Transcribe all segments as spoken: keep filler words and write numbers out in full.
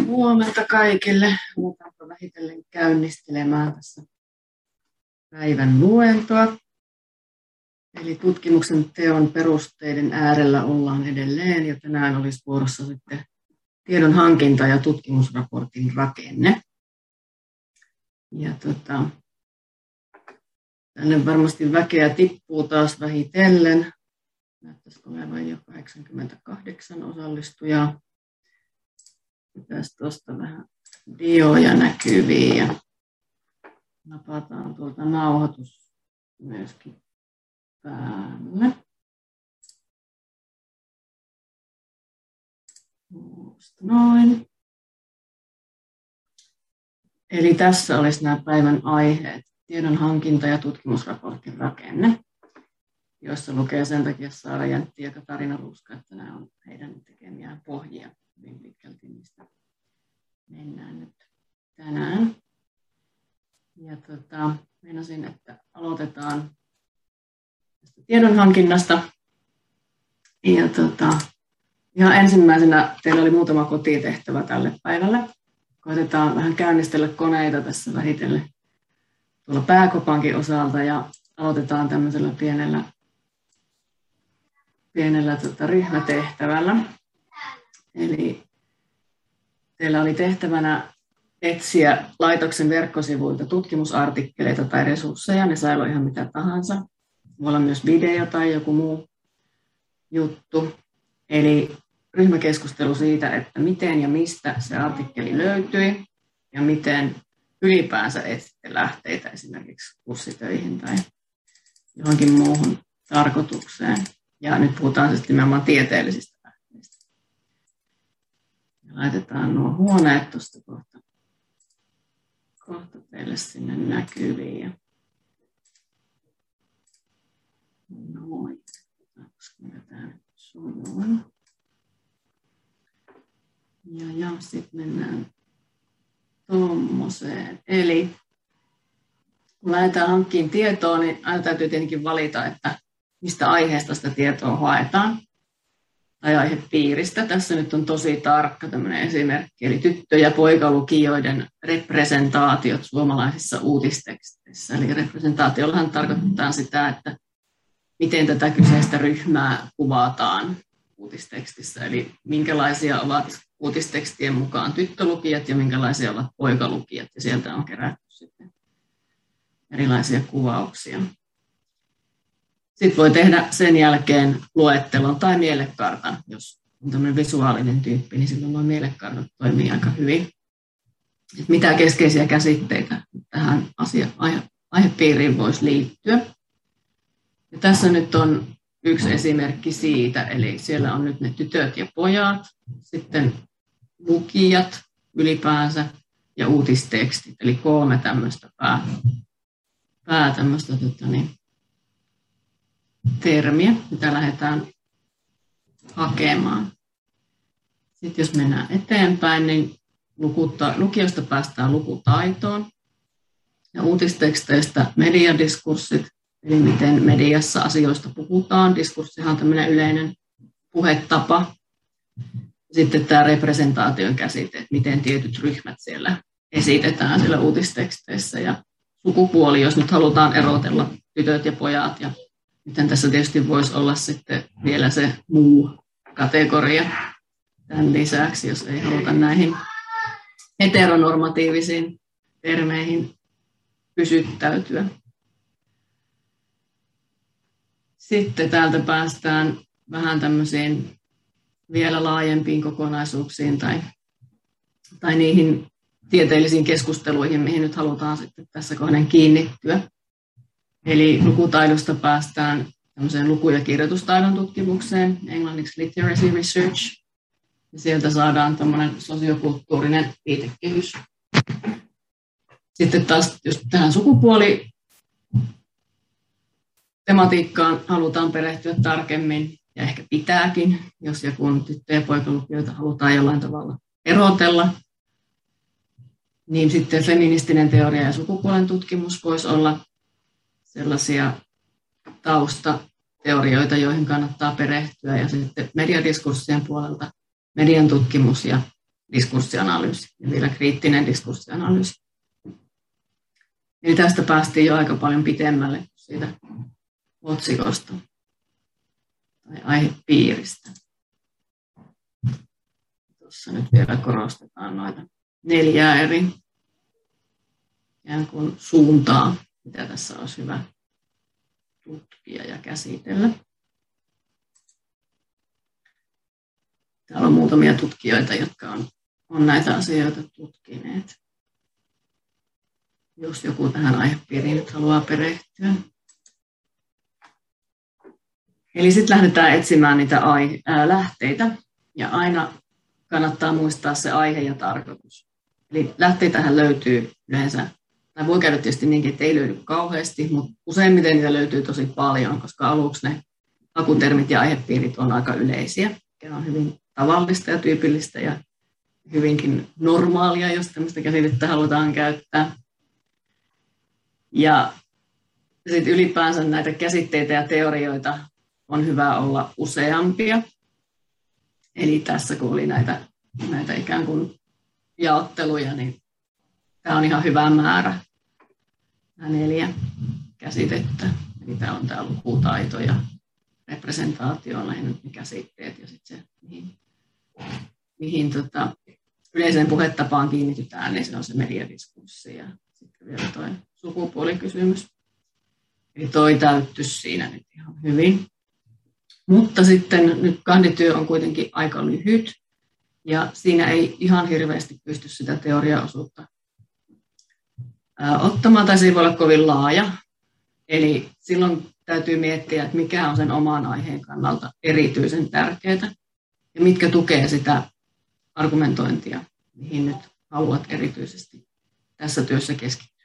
Huomenta kaikille. Aletaanpa vähitellen käynnistelemään tässä päivän luentoa. Eli tutkimuksen teon perusteiden äärellä ollaan edelleen ja tänään olisi vuorossa sitten tiedon hankinta ja tutkimusraportin rakenne. Ja tota, tänne varmasti väkeä tippuu taas vähitellen. Näyttäisikö olevan jo kahdeksankymmentäkahdeksan osallistujaa. Pitäisi tuosta vähän dioja näkyviin ja napataan tuolta nauhoitus myöskin päälle. Noin. Eli tässä olisi nämä päivän aiheet. Tiedon hankinta ja tutkimusraportin rakenne, jossa lukee sen takia Saara Jäntti ja Katarina Ruska, että nämä on heidän tekemiään pohjia hyvin pitkälti, mistä mennään nyt tänään. Ja tota, meinasin, että aloitetaan tästä tiedonhankinnasta. Ja tota, ihan ensimmäisenä teillä oli muutama kotitehtävä tälle päivälle. Koitetaan vähän käynnistellä koneita tässä vähitellen tuolla pääkopankin osalta ja aloitetaan tämmöisellä pienellä, pienellä tota, ryhmätehtävällä. Eli teillä oli tehtävänä etsiä laitoksen verkkosivuilta tutkimusartikkeleita tai resursseja. Ne sai olla ihan mitä tahansa. Voi olla myös video tai joku muu juttu. Eli ryhmäkeskustelu siitä, että miten ja mistä se artikkeli löytyi ja miten ylipäänsä etsitte lähteitä esimerkiksi kurssitöihin tai johonkin muuhun tarkoitukseen. Ja nyt puhutaan siis nimenomaan tieteellisistä lähteistä. Ja laitetaan nuo huoneet tuosta kohta, kohta teille sinne näkyviin. Noin. Ja, ja sitten mennään tuommoiseen. Eli kun lähdetään hankkimaan tietoa, niin aina täytyy tietenkin valita, että mistä aiheesta sitä tietoa haetaan tai aihepiiristä. Tässä nyt on tosi tarkka tämmöinen esimerkki, eli tyttö- ja poikalukijoiden representaatiot suomalaisissa uutisteksteissä. Eli representaatiollahan tarkoittaa sitä, että miten tätä kyseistä ryhmää kuvataan uutistekstissä, eli minkälaisia ovat uutistekstien mukaan tyttölukijat ja minkälaisia ovat poikalukijat, ja sieltä on kerätty sitten erilaisia kuvauksia. Sitten voi tehdä sen jälkeen luettelon tai mielekartan, jos on tämmöinen visuaalinen tyyppi, niin silloin nuo mielekartat toimii aika hyvin. Et mitä keskeisiä käsitteitä tähän asia, aihe, aihepiiriin voisi liittyä. Ja tässä nyt on yksi esimerkki siitä, eli siellä on nyt ne tytöt ja pojat, sitten lukijat ylipäänsä ja uutistekstit, eli kolme tämmöistä pää, pää tämmöistä tota niin, termiä, mitä lähdetään hakemaan. Sitten jos mennään eteenpäin, niin lukuta, lukiosta päästään lukutaitoon ja uutisteksteistä mediadiskurssit, eli miten mediassa asioista puhutaan. Diskurssihan on tämmöinen yleinen puhetapa. Sitten tämä representaation käsite, että miten tietyt ryhmät siellä esitetään siellä uutisteksteissä. Ja sukupuoli, jos nyt halutaan erotella tytöt ja pojat. Ja miten tässä tietysti voisi olla sitten vielä se muu kategoria tämän lisäksi, jos ei haluta näihin heteronormatiivisiin termeihin pysyttäytyä. Sitten täältä päästään vähän tämmöisiin vielä laajempiin kokonaisuuksiin tai, tai niihin tieteellisiin keskusteluihin, mihin nyt halutaan sitten tässä kohden kiinnittyä. Eli lukutaidosta päästään tämmöiseen luku- ja kirjoitustaidon tutkimukseen, englanniksi literacy research. Ja sieltä saadaan tämmöinen sosiokulttuurinen viitekehys. Sitten taas just tähän sukupuoli tematiikkaan halutaan perehtyä tarkemmin, ja ehkä pitääkin, jos joku tyttö- ja poikalukijoita halutaan jollain tavalla erotella. Niin sitten feministinen teoria ja sukupuolen tutkimus voisi olla sellaisia taustateorioita, joihin kannattaa perehtyä. Ja sitten mediadiskurssien puolelta median tutkimus ja diskurssianalyysi ja vielä kriittinen diskurssianalyysi. Eli tästä päästiin jo aika paljon pitemmälle siitä otsikosta tai aihepiiristä. Tuossa nyt vielä korostetaan noita neljää eri ikään kuin suuntaa, mitä tässä olisi hyvä tutkia ja käsitellä. Täällä on muutamia tutkijoita, jotka on, on näitä asioita tutkineet. Jos joku tähän aihepiiriin nyt haluaa perehtyä. Eli sitten lähdetään etsimään niitä aihe- ää, lähteitä. Ja aina kannattaa muistaa se aihe ja tarkoitus. Eli lähteitähän löytyy yleensä, tai voi käydä tietysti niinkin, että ei löydy kauheasti, mutta useimmiten niitä löytyy tosi paljon, koska aluksi ne hakutermit ja aihepiirit on aika yleisiä, mikä on hyvin tavallista ja tyypillistä ja hyvinkin normaalia, jos tämmöistä käsitettä halutaan käyttää. Ja sitten ylipäänsä näitä käsitteitä ja teorioita on hyvä olla useampia. Eli tässä kun oli näitä, näitä ikään kuin jaotteluja, niin tämä on ihan hyvä määrä, nämä neljä käsitettä. Eli tämä on tämä lukutaito ja representaatio on lähinnä ne käsitteet ja sitten se, mihin, mihin tota, yleiseen puhetapaan kiinnitytään, niin se on se mediadiskurssi ja sitten vielä tuo sukupuolikysymys. Eli toi täyttyisi siinä nyt ihan hyvin. Mutta sitten nyt kandityö on kuitenkin aika lyhyt ja siinä ei ihan hirveästi pysty sitä teoriaosuutta ää, ottamaan tai se ei voi olla kovin laaja. Eli silloin täytyy miettiä, että mikä on sen oman aiheen kannalta erityisen tärkeää ja mitkä tukee sitä argumentointia, mihin nyt haluat erityisesti tässä työssä keskittyä.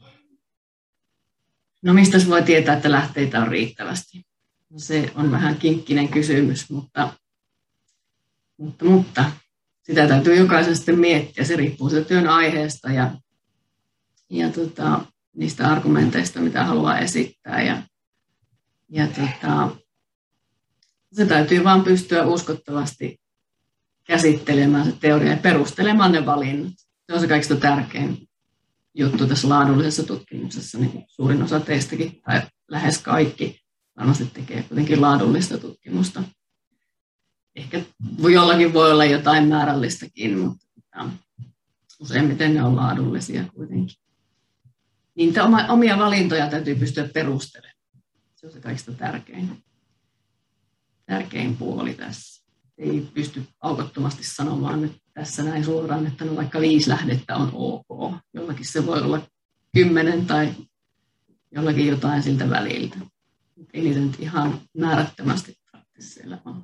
No mistä voi tietää, että lähteitä on riittävästi? No, se on vähän kinkkinen kysymys, mutta, mutta, mutta sitä täytyy jokaisen sitten miettiä. Se riippuu siitä työn aiheesta ja, ja tota, niistä argumenteista, mitä haluaa esittää. Ja, ja tota, se täytyy vaan pystyä uskottavasti käsittelemään se teoria ja perustelemaan ne valinnat. Se on se kaikista tärkein juttu tässä laadullisessa tutkimuksessa. Niin suurin osa teistäkin, tai lähes kaikki, varmasti tekee kuitenkin laadullista tutkimusta. Ehkä jollakin voi olla jotain määrällistäkin, mutta useimmiten ne on laadullisia kuitenkin. Niin omia valintoja täytyy pystyä perustelemaan. Se on se kaikista tärkein, tärkein puoli tässä. Ei pysty aukottomasti sanomaan nyt tässä näin suoraan, että no vaikka viisi lähdettä on ok. Jollakin se voi olla kymmenen tai jollakin jotain siltä väliltä. Ei niitä nyt ihan määrättömästi siellä on.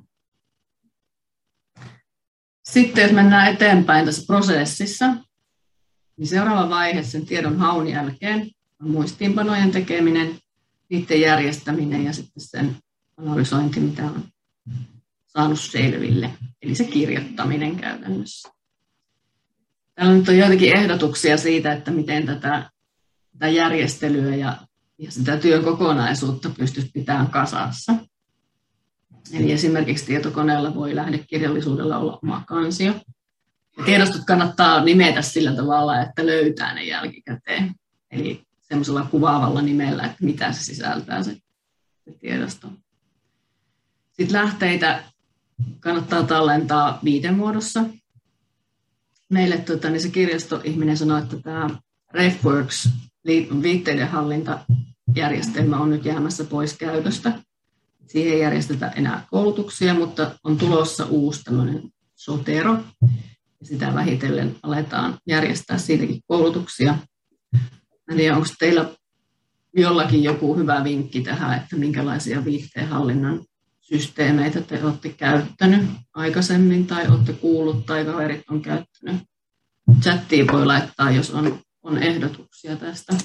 Sitten jos mennään eteenpäin tässä prosessissa, niin seuraava vaihe sen tiedon haun jälkeen on muistiinpanojen tekeminen, niiden järjestäminen ja sitten sen analysointi, mitä on saanut selville, eli se kirjoittaminen käytännössä. Täällä nyt on joitakin ehdotuksia siitä, että miten tätä, tätä järjestelyä ja, ja sitä työn kokonaisuutta pystyisi pitämään kasassa. Eli esimerkiksi tietokoneella voi lähdekirjallisuudella olla oma kansio. Ja tiedostot kannattaa nimetä sillä tavalla, että löytää ne jälkikäteen. Eli semmoisella kuvaavalla nimellä, että mitä se sisältää se, se tiedosto. Sitten lähteitä kannattaa tallentaa viitemuodossa. Meille tota, niin se kirjastoihminen sanoi, että tämä RefWorks viitteiden hallintajärjestelmä on nyt jäämässä pois käytöstä. Siihen ei järjestetä enää koulutuksia, mutta on tulossa uusi tämmöinen Zotero. Ja sitä vähitellen aletaan järjestää siitäkin koulutuksia. En tiedä, onko teillä jollakin joku hyvä vinkki tähän, että minkälaisia viitteenhallinnan systeemeitä te olette käyttänyt aikaisemmin tai olette kuullut tai kaverit on käyttänyt. Chattiin voi laittaa, jos on, on ehdotuksia tästä.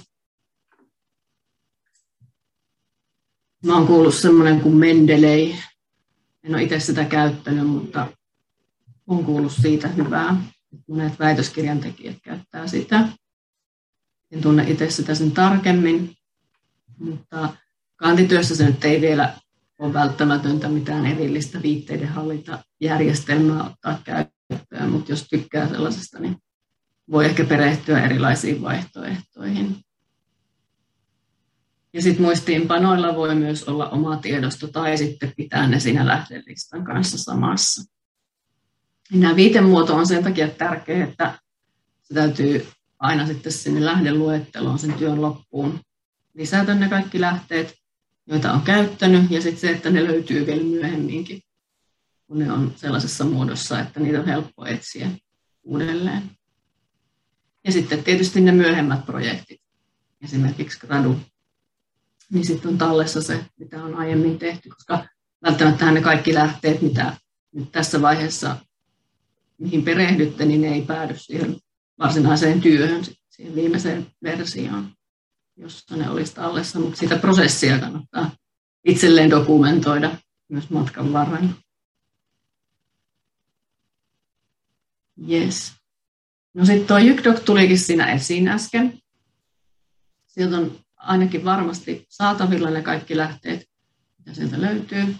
Mä oon kuullut semmoinen kuin Mendeley. En ole itse sitä käyttänyt, mutta olen kuullut siitä hyvää. Monet väitöskirjan tekijät käyttää sitä. En tunne itse sitä sen tarkemmin, mutta kandityössä se nyt ei vielä ole välttämätöntä mitään erillistä viitteiden hallintajärjestelmää ottaa vaihtoehtoja, mutta jos tykkää sellaisesta, niin voi ehkä perehtyä erilaisiin vaihtoehtoihin. Ja sitten muistiinpanoilla voi myös olla oma tiedosto tai sitten pitää ne siinä lähdelistan kanssa samassa. Ja nämä viitemuoto on sen takia tärkeä, että se täytyy aina sitten sinne lähdeluetteloon sen työn loppuun lisätä ne kaikki lähteet, joita on käyttänyt, ja sitten se, että ne löytyy vielä myöhemminkin, kun ne on sellaisessa muodossa, että niitä on helppo etsiä uudelleen. Ja sitten tietysti ne myöhemmät projektit, esimerkiksi gradu, niin sitten on tallessa se, mitä on aiemmin tehty, koska välttämättä ne kaikki lähteet, mitä nyt tässä vaiheessa, mihin perehdytte, niin ne ei päädy siihen varsinaiseen työhön, siihen viimeiseen versioon, jossa ne olisi tallessa, mutta sitä prosessia kannattaa itselleen dokumentoida myös matkan varrella. Yes. No sitten tuo JykDoc tulikin siinä esiin äsken. Sieltä on ainakin varmasti saatavilla ne kaikki lähteet, mitä sieltä löytyy.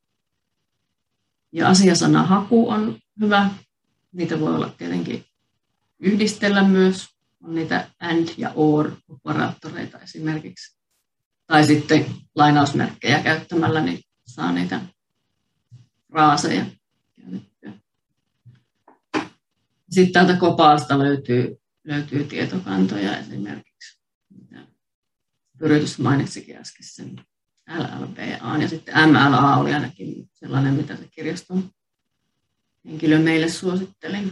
Ja asiasanahaku on hyvä. Niitä voi olla tietenkin yhdistellä myös. On niitä and ja or-operaattoreita esimerkiksi. Tai sitten lainausmerkkejä käyttämällä niin saa niitä fraaseja käytettyä. Sitten täältä Copalsta löytyy, löytyy tietokantoja esimerkiksi. Pyritys mainitsikin äsken sen L L B A. Ja sitten M L A oli ainakin sellainen, mitä se kirjaston henkilö meille suositteli.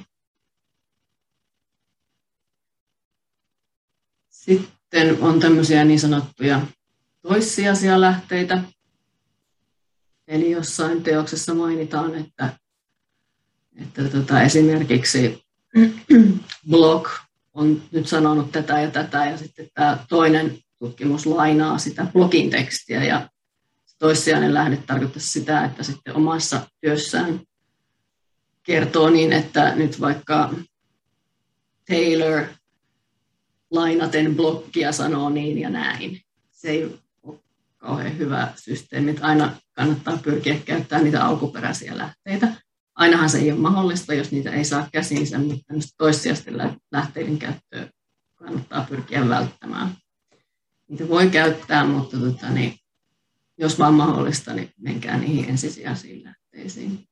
Sitten on tämmöisiä niin sanottuja toissijaisia lähteitä. Eli jossain teoksessa mainitaan, että, että tota, esimerkiksi blog on nyt sanonut tätä ja tätä, ja sitten tämä toinen tutkimus lainaa sitä blogin tekstiä, ja toissijainen lähde tarkoittaa sitä, että sitten omassa työssään kertoo niin, että nyt vaikka Taylor lainaten blogia sanoo niin ja näin. Se ei ole kauhean hyvä systeemi. Aina kannattaa pyrkiä käyttämään niitä alkuperäisiä lähteitä. Ainahan se ei ole mahdollista, jos niitä ei saa käsiinsä, mutta toissijaisten lähteiden käyttöä kannattaa pyrkiä välttämään. Niitä voi käyttää, mutta tota, niin, jos vaan mahdollista, niin menkää niihin ensisijaisiin lähteisiin.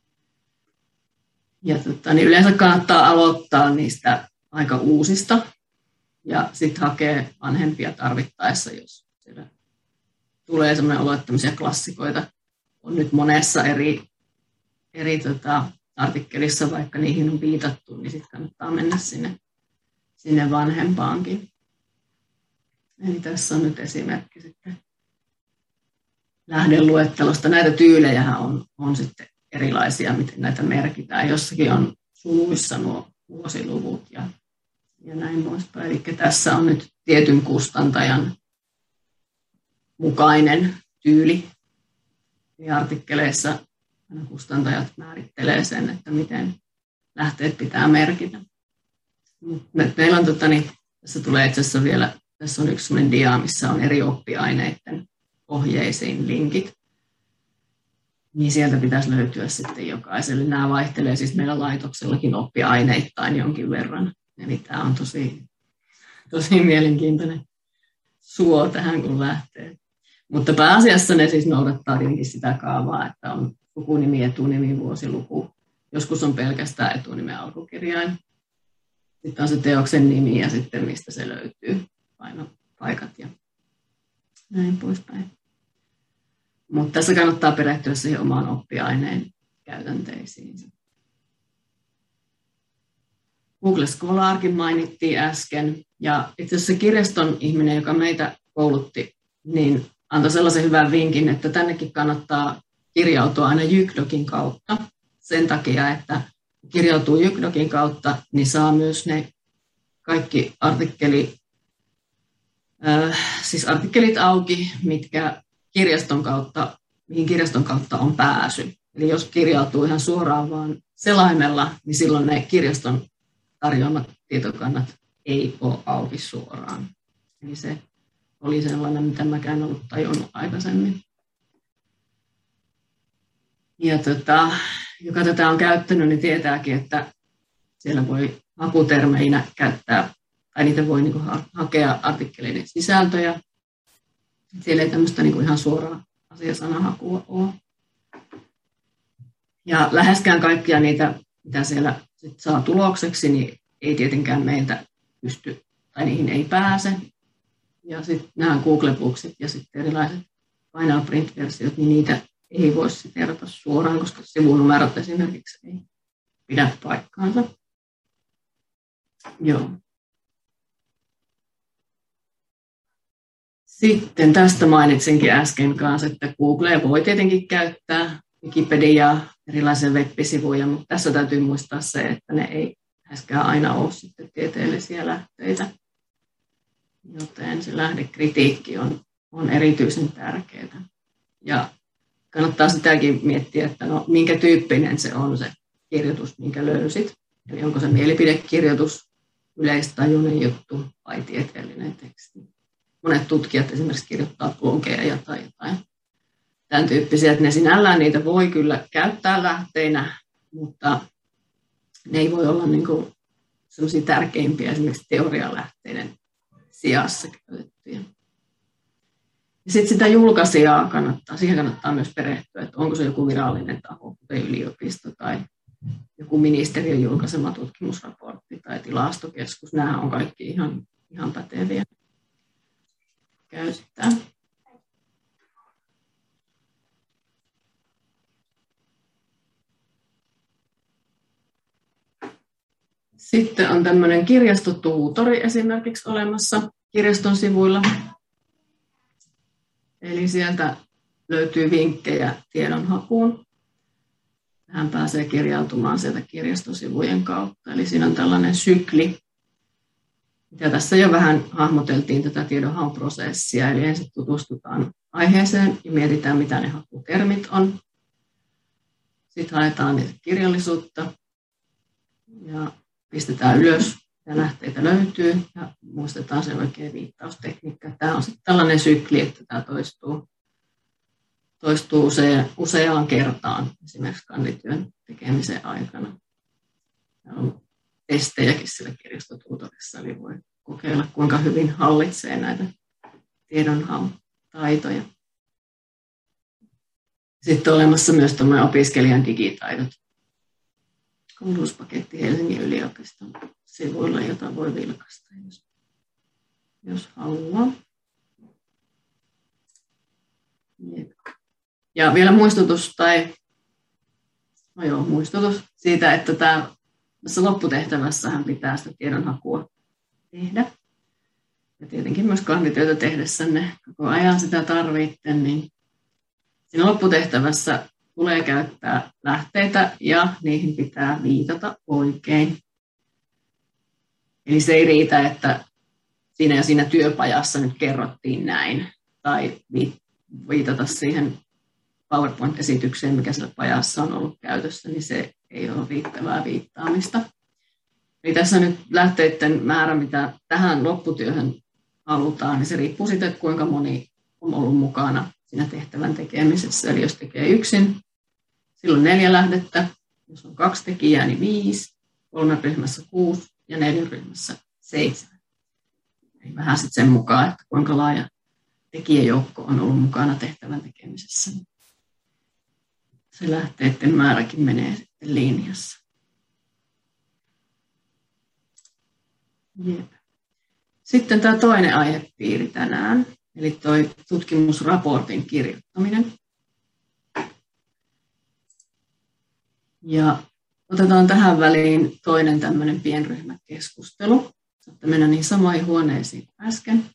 Ja tota, niin yleensä kannattaa aloittaa niistä aika uusista ja sitten hakea vanhempia tarvittaessa, jos siellä tulee sellainen olo, että tämmöisiä klassikoita on nyt monessa eri, eri tota, artikkelissa, vaikka niihin on viitattu, niin sitten kannattaa mennä sinne, sinne vanhempaankin. Eli tässä on nyt esimerkki sitten lähdeluettelosta. Näitä tyylejä on, on sitten erilaisia, miten näitä merkitään. Jossakin on suluissa nuo vuosiluvut ja, ja näin poispäin. Eli tässä on nyt tietyn kustantajan mukainen tyyli. Ja artikkeleissa kustantajat määrittelee sen, että miten lähteet pitää merkitä. Meillä on, tota, niin, tässä tulee itse asiassa vielä, tässä on yksi sellainen dia, missä on eri oppiaineiden ohjeisiin linkit. Niin sieltä pitäisi löytyä sitten jokaiselle. Nämä vaihtelee siis meillä laitoksellakin oppiaineittain jonkin verran. Eli tämä on tosi, tosi mielenkiintoinen suo tähän, kun lähtee. Mutta pääasiassa ne siis noudattaa tietenkin sitä kaavaa, että on sukunimi, etunimi, vuosiluku. Joskus on pelkästään etunimen alkukirjain. Sitten on se teoksen nimi ja sitten mistä se löytyy, painopaikat ja näin poispäin. Mutta tässä kannattaa perehtyä siihen omaan oppiaineen käytänteisiin. Google Scholarkin mainittiin äsken. Ja itse asiassa kirjaston ihminen, joka meitä koulutti, niin antoi sellaisen hyvän vinkin, että tännekin kannattaa kirjautua aina JykDocin kautta. Sen takia, että kirjautuu JykDocin kautta, niin saa myös ne kaikki artikkeli, äh, siis artikkelit auki, mitkä kirjaston kautta, mihin kirjaston kautta on pääsy. Eli jos kirjautuu ihan suoraan vaan selaimella, niin silloin ne kirjaston tarjoamat tietokannat ei ole auki suoraan. Eli se oli sellainen, mitä mäkään en ollut tajunnut aikaisemmin. Ja tota, joka tätä on käyttänyt, niin tietääkin, että siellä voi hakutermeinä käyttää, tai niitä voi niin kuin hakea artikkeleiden sisältöjä. Siellä ei tämmöistä niin kuin ihan suoraa asiasanahakua ole. Ja läheskään kaikkia niitä, mitä siellä sit saa tulokseksi, niin ei tietenkään meiltä pysty, tai niihin ei pääse. Ja sitten nämä Google Booksit ja sitten erilaiset Final Print-versiot, niin niitä ei voi siteerata suoraan, koska sivunumerot esimerkiksi ei pidä paikkaansa. Joo. Sitten tästä mainitsinkin äsken kanssa, että Google voi tietenkin käyttää Wikipediaa, erilaisia web-sivuja, mutta tässä täytyy muistaa se, että ne ei läheskään aina ole sitten tieteellisiä lähteitä. Joten se lähdekritiikki on, on erityisen tärkeää. Ja kannattaa sitäkin miettiä, että no, minkä tyyppinen se on se kirjoitus, minkä löysit. Eli onko se mielipidekirjoitus, yleistajuinen juttu vai tieteellinen teksti. Monet tutkijat esimerkiksi kirjoittaa blogeja tai jotain tämän tyyppisiä, että ne sinällään niitä voi kyllä käyttää lähteinä, mutta ne ei voi olla niin kuin sellaisia tärkeimpiä esimerkiksi teorialähteiden sijassa käytettyjä. Ja sitten sitä julkaisijaa kannattaa, siihen kannattaa myös perehtyä, että onko se joku virallinen taho, kuten yliopisto tai joku ministeriön julkaisema tutkimusraportti tai tilastokeskus. Nämä on kaikki ihan, ihan päteviä käyttää. Sitten on tämmöinen kirjastotuutori esimerkiksi olemassa kirjaston sivuilla. Eli sieltä löytyy vinkkejä tiedonhakuun. Hän pääsee kirjautumaan sieltä kirjastosivujen kautta. Eli siinä on tällainen sykli. Ja tässä jo vähän hahmoteltiin tätä tiedonhaun prosessia. Eli ensin tutustutaan aiheeseen ja mietitään, mitä ne hakutermit on. Sitten haetaan niitä kirjallisuutta ja pistetään ylös ja lähteitä löytyy ja muistetaan se oikea viittaustekniikka. Tämä on sitten tällainen sykli, että tämä toistuu, toistuu use, useaan kertaan esimerkiksi kandityön tekemisen aikana. Täällä on testejäkin siellä kirjastotuutorissa, eli voi kokeilla kuinka hyvin hallitsee näitä tiedonhaun taitoja. Sitten on olemassa myös opiskelijan digitaidot. Koulutuspaketti Helsingin yliopiston sivuilla, jota voi vilkaista, jos, jos haluaa. Ja vielä muistutus, tai no joo, muistutus siitä, että tämä, tässä lopputehtävässähän pitää sitä tiedonhakua tehdä. Ja tietenkin myös kandityötä tehdessänne koko ajan sitä tarvitte, niin siinä lopputehtävässä tulee käyttää lähteitä ja niihin pitää viitata oikein. Eli se ei riitä, että siinä ja siinä työpajassa nyt kerrottiin näin, tai viitata siihen PowerPoint-esitykseen, mikä siellä pajassa on ollut käytössä, niin se ei ole riittävää viittaamista. Eli tässä nyt lähteiden määrä, mitä tähän lopputyöhön halutaan, niin se riippuu siitä, että kuinka moni on ollut mukana siinä tehtävän tekemisessä. Eli jos tekee yksin, silloin neljä lähdettä. Jos on kaksi tekijää, niin viisi, kolme ryhmässä kuusi ja neljän ryhmässä seitsemän. Eli vähän sitten sen mukaan, että kuinka laaja tekijäjoukko on ollut mukana tehtävän tekemisessä. Se lähteiden määräkin menee sitten linjassa. Jep. Sitten tämä toinen aihepiiri tänään, eli tuo tutkimusraportin kirjoittaminen. Ja otetaan tähän väliin toinen tämmöinen pienryhmäkeskustelu. Saatte mennä niin samoihin huoneisiin kuin äsken.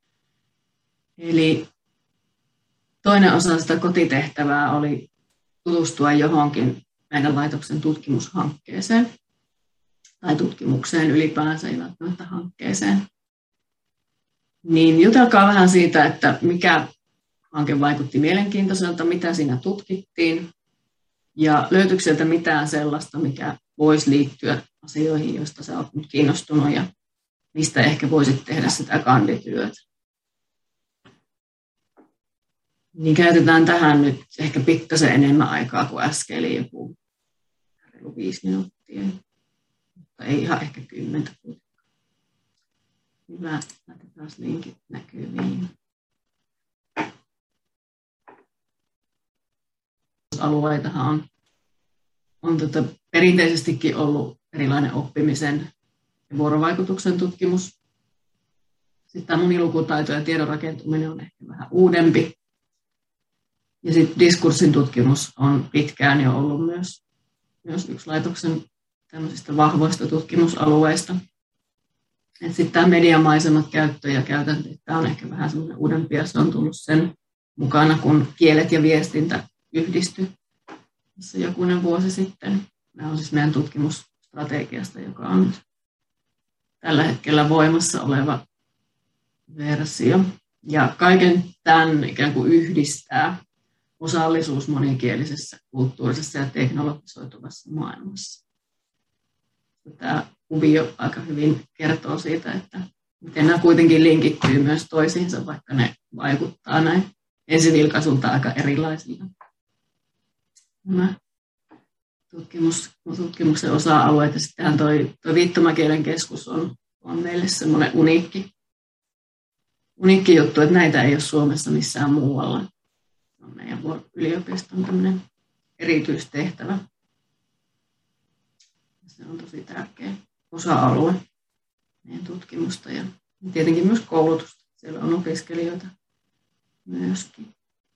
Eli toinen osa sitä kotitehtävää oli tutustua johonkin meidän laitoksen tutkimushankkeeseen tai tutkimukseen ylipäänsä, ei välttämättä hankkeeseen. Niin jutelkaa vähän siitä, että mikä hanke vaikutti mielenkiintoiselta, mitä siinä tutkittiin ja löytyykö sieltä mitään sellaista, mikä voisi liittyä asioihin, joista sä olet nyt kiinnostunut ja mistä ehkä voisit tehdä sitä kandityötä. Niin käytetään tähän nyt ehkä pikkasen enemmän aikaa kuin äsken, eli joku reilu viisi minuuttia, mutta ei ihan ehkä kymmentä kuitenkaan. Hyvä, laitetaan linkit näkyviin. Alueitahan on, on tota perinteisestikin ollut erilainen oppimisen ja vuorovaikutuksen tutkimus. Sitten tämä monilukutaito ja tiedon rakentuminen on ehkä vähän uudempi. Ja sitten diskurssin tutkimus on pitkään jo ollut myös, myös yksi laitoksen tämmöisistä vahvoista tutkimusalueista. Sitten tämä mediamaisemat käyttö ja käytänteet, tämä on ehkä vähän semmoinen uudempi ja se on tullut sen mukana, kun kielet ja viestintä yhdistyi tässä jokunen vuosi sitten. Nämä on siis meidän tutkimusstrategiasta, joka on nyt tällä hetkellä voimassa oleva versio. Ja kaiken tämän ikään kuin yhdistää osallisuus monikielisessä, kulttuurisessa ja teknologisoituvassa maailmassa. Tämä kuvio aika hyvin kertoo siitä, että miten nämä kuitenkin linkittyy myös toisiinsa, vaikka ne vaikuttaa näin ensivilkaisulta aika erilaisilla. Nämä tutkimus, tutkimuksen osa-alueet ja sittenhän toi, toi viittomakielen keskus on, on meille semmoinen uniikki, uniikki juttu, että näitä ei ole Suomessa missään muualla. Se on meidän yliopiston tämmöinen erityistehtävä. Se on tosi tärkeä osa-alue meidän tutkimusta ja tietenkin myös koulutusta. Siellä on opiskelijoita myöskin.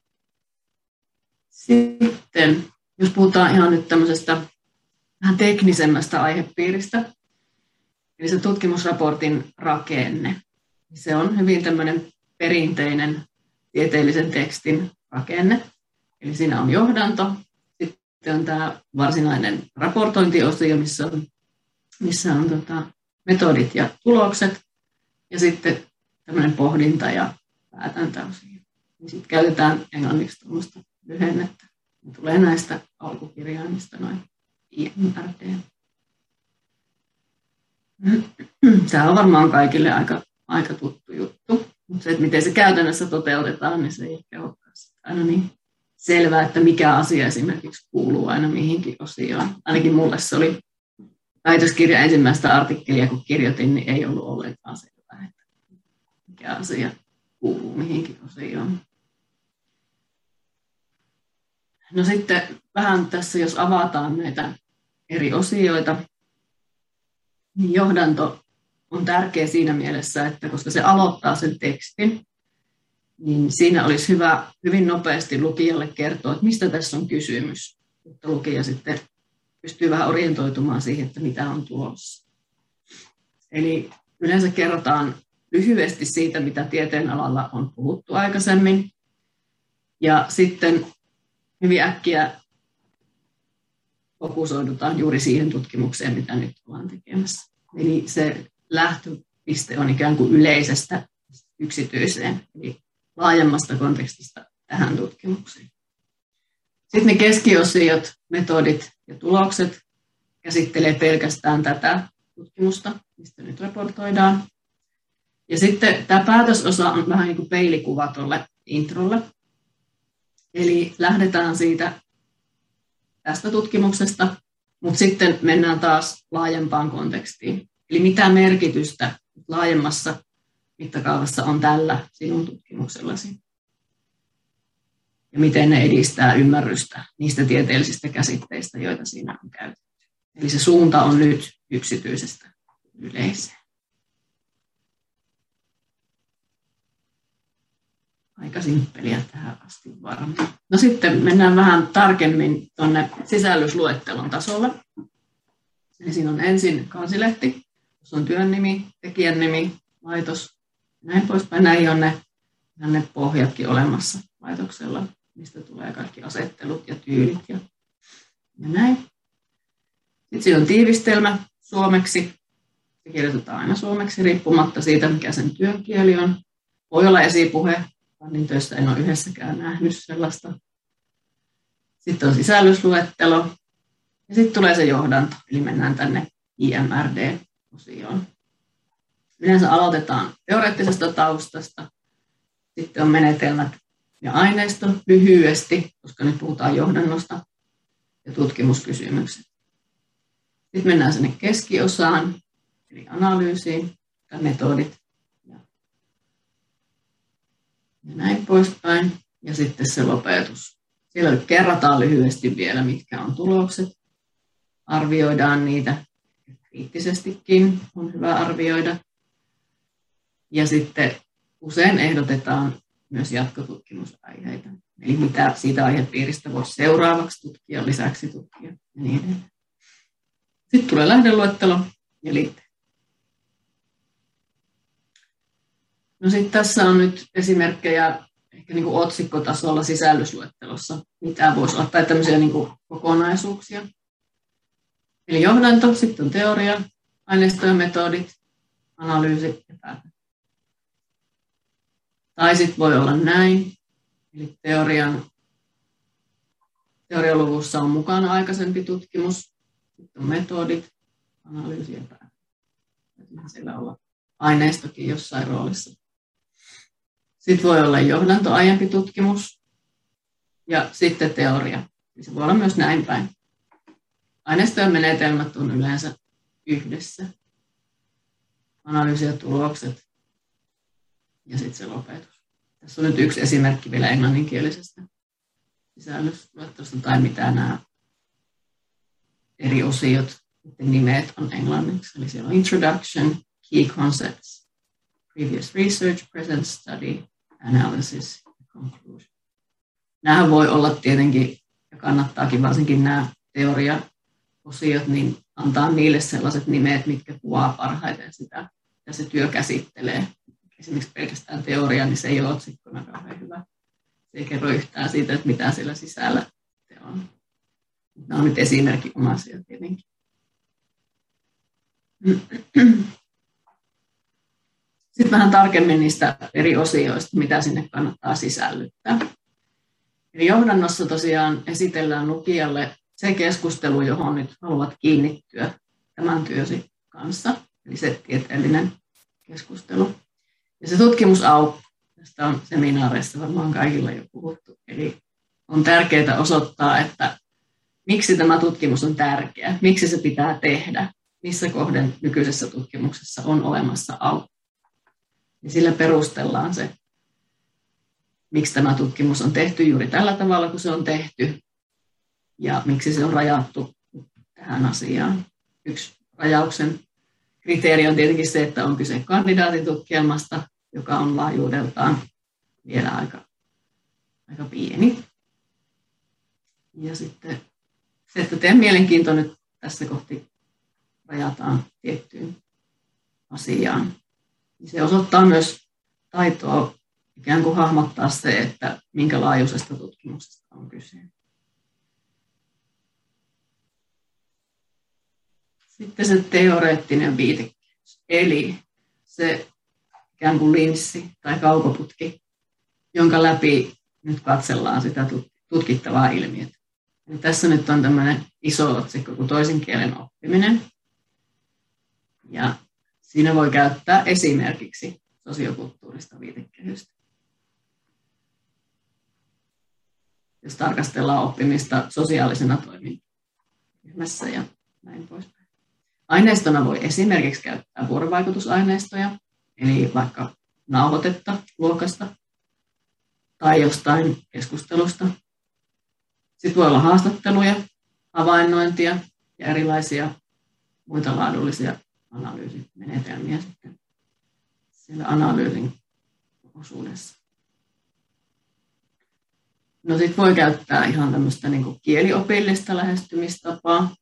Sitten, jos puhutaan ihan nyt tämmöisestä vähän teknisemmästä aihepiiristä, eli se tutkimusraportin rakenne. Se on hyvin tämmöinen perinteinen tieteellisen tekstin rakenne. Eli siinä on johdanto, sitten on tämä varsinainen raportointiosio, missä on, missä on tota, metodit ja tulokset, ja sitten tämmöinen pohdinta ja päätäntäosio. Sitten käytetään englanniksi tuommoista lyhennettä. Ne tulee näistä alkukirjaimista, noin I M R D. Tämä on varmaan kaikille aika, aika tuttu juttu, mutta se, että miten se käytännössä toteutetaan, niin se ei ehkä olekaan aina niin selvää, että mikä asia esimerkiksi kuuluu aina mihinkin osioon. Ainakin mulle se oli väitöskirja ensimmäistä artikkelia, kun kirjoitin, niin ei ollut ollenkaan selvää, että mikä asia kuuluu mihinkin osioon. No sitten vähän tässä, jos avataan näitä eri osioita, niin johdanto on tärkeä siinä mielessä, että koska se aloittaa sen tekstin, niin siinä olisi hyvä hyvin nopeasti lukijalle kertoa, että mistä tässä on kysymys, jotta lukija sitten pystyy vähän orientoitumaan siihen, että mitä on tulossa. Eli yleensä kerrotaan lyhyesti siitä, mitä tieteen alalla on puhuttu aikaisemmin, ja sitten hyvin äkkiä fokusoidutaan juuri siihen tutkimukseen, mitä nyt ollaan tekemässä. Eli se lähtöpiste on ikään kuin yleisestä yksityiseen, eli laajemmasta kontekstista tähän tutkimukseen. Sitten ne keskiosiot, metodit ja tulokset käsittelee pelkästään tätä tutkimusta, mistä nyt raportoidaan. Ja sitten tämä päätösosa on vähän niin kuin peilikuva tuolle introlle. Eli lähdetään siitä tästä tutkimuksesta, mutta sitten mennään taas laajempaan kontekstiin. Eli mitä merkitystä laajemmassa mittakaavassa on tällä sinun tutkimuksellasi? Ja miten ne edistää ymmärrystä niistä tieteellisistä käsitteistä, joita siinä on käytetty. Eli se suunta on nyt yksityisestä yleiseen. Aika simppeliä tähän asti varmaan. No sitten mennään vähän tarkemmin tuonne sisällysluettelon tasolle. Eli siinä on ensin kansilehti, jossa on työn nimi, tekijän nimi, laitos ja näin poispäin. Näin on ne, ne pohjatkin olemassa laitoksella, mistä tulee kaikki asettelut ja tyylit ja, ja näin. Sitten siinä on tiivistelmä suomeksi. Se kirjoitetaan aina suomeksi riippumatta siitä, mikä sen työkieli on. Voi olla esipuhe. Niin töissä en ole yhdessäkään nähnyt sellaista. Sitten on sisällysluettelo. Ja sitten tulee se johdanto, eli mennään tänne I M R D-osioon. Yleensä aloitetaan teoreettisesta taustasta. Sitten on menetelmät ja aineisto lyhyesti, koska nyt puhutaan johdannosta ja tutkimuskysymykset. Sitten mennään sinne keskiosaan, eli analyysiin, tai metodit ja, ja näin poispäin. Ja sitten se lopetus. Siellä kerrataan lyhyesti vielä, mitkä on tulokset. Arvioidaan niitä kriittisestikin, on hyvä arvioida. Ja sitten usein ehdotetaan myös jatkotutkimusaiheita. Eli mitä siitä aihepiiristä voisi seuraavaksi tutkia, lisäksi tutkia ja niin edelleen. Sitten tulee lähdeluettelo ja liitteet. No sitten tässä on nyt esimerkkejä ehkä niin kuin otsikkotasolla sisällysluettelossa, mitä voisi olla, tai tämmöisiä niin kuin kokonaisuuksia. Eli johdanto, sitten on teoria, aineisto ja metodit, analyysi ja päätelmä. Tai sitten voi olla näin, eli teorian, teorialuvussa on mukana aikaisempi tutkimus, sitten on metodit, analyysi ja päätelmä. Täytyy siellä olla aineistokin jossain roolissa. Sitten voi olla johdanto, aiempi tutkimus ja sitten teoria. Se voi olla myös näin päin. Aineisto ja menetelmät on yleensä yhdessä. Analyysi ja tulokset ja sitten se lopetus. Tässä on nyt yksi esimerkki vielä englanninkielisestä sisällysluettelosta tai mitä nämä eri osiot, nimet on englanniksi. Eli siellä on introduction, key concepts, previous research, present study, analysis ja conclusion. Nämähän voi olla tietenkin, ja kannattaakin varsinkin nämä teoria-osiot, niin antaa niille sellaiset nimet, mitkä kuvaa parhaiten sitä, mitä se työ käsittelee. Esimerkiksi pelkästään teoria, niin se ei ole otsikkona kauhean hyvä. Se ei kerro yhtään siitä, että mitä siellä sisällä on. Nämä on nyt esimerkinomaisia tietenkin. Sitten vähän tarkemmin niistä eri osioista, mitä sinne kannattaa sisällyttää. Eli johdannossa tosiaan esitellään lukijalle se keskustelu, johon nyt haluat kiinnittyä tämän työsi kanssa, eli se tieteellinen keskustelu. Ja se tutkimusaukko, tästä on seminaareissa varmaan kaikilla jo puhuttu, eli on tärkeää osoittaa, että miksi tämä tutkimus on tärkeä, miksi se pitää tehdä, missä kohden nykyisessä tutkimuksessa on olemassa aukko. Ja sillä perustellaan se, miksi tämä tutkimus on tehty juuri tällä tavalla, kun se on tehty, ja miksi se on rajattu tähän asiaan. Yksi rajauksen kriteeri on tietenkin se, että on kyse kandidaatitutkielmasta, joka on laajuudeltaan vielä aika, aika pieni. Ja sitten se, että teidän mielenkiinto nyt tässä kohti rajataan tiettyyn asiaan. Se osoittaa myös taitoa ikään kuin hahmottaa se, että minkä laajuisesta tutkimuksesta on kyse. Sitten se teoreettinen viitekehys, eli se ikään kuin linssi tai kaukoputki, jonka läpi nyt katsellaan sitä tutkittavaa ilmiötä. Eli tässä nyt on tämmöinen iso otsikko kuin toisen kielen oppiminen. Ja siinä voi käyttää esimerkiksi sosiokulttuurista viitekehystä. Jos tarkastellaan oppimista sosiaalisena toimintaryhmässä ja näin poispäin. Aineistona voi esimerkiksi käyttää vuorovaikutusaineistoja, eli vaikka nauhoitetta luokasta tai jostain keskustelusta. Sitten voi olla haastatteluja, havainnointia ja erilaisia muita laadullisia analyysimenetelmiä sitten siellä analyysin osuudessa. No sitten voi käyttää ihan tämmöistä niin kuin kieliopillista lähestymistapaa.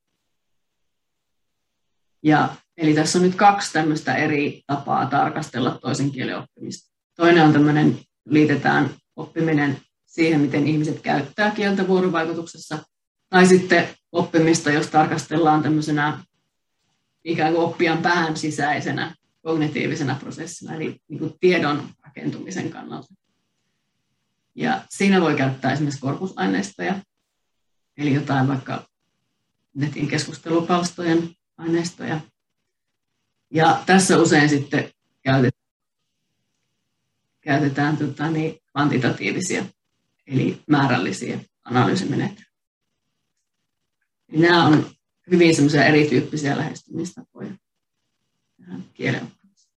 Ja, eli tässä on nyt kaksi tämmöistä eri tapaa tarkastella toisen kielen oppimista. Toinen on tämmöinen, liitetään oppiminen siihen, miten ihmiset käyttää kieltä vuorovaikutuksessa. Tai sitten oppimista, jos tarkastellaan tämmöisenä ikään kuin oppijan pään sisäisenä kognitiivisena prosessina, eli niin kuin tiedon rakentumisen kannalta. Ja siinä voi käyttää esimerkiksi korpusaineistoja, eli jotain vaikka netin keskustelupalstojen aineistoja. Ja tässä usein sitten käytetään, käytetään tota, niin, kvantitatiivisia, eli määrällisiä analyysimenetelmiä. Nämä on hyvin semmoisia erityyppisiä lähestymistapoja tähän kielen oppimiseen.